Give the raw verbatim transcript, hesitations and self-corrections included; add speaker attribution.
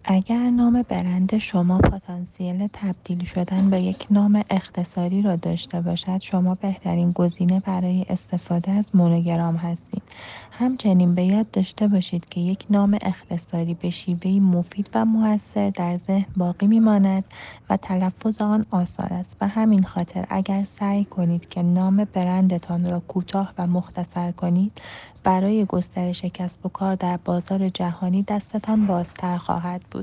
Speaker 1: اگر نام برند شما پتانسیل تبدیل شدن به یک نام اختصاری را داشته باشد، شما بهترین گزینه برای استفاده از مونوگرام هستید. همچنین به یاد داشته باشید که یک نام اختصاری به شیوهی مفید و موثر در ذهن باقی می‌ماند و تلفظ آن آسان است. به همین خاطر اگر سعی کنید که نام برندتان را کوتاه و مختصر کنید، برای گسترش کسب و کار در بازار جهانی دستتان بازتر خواهد بود.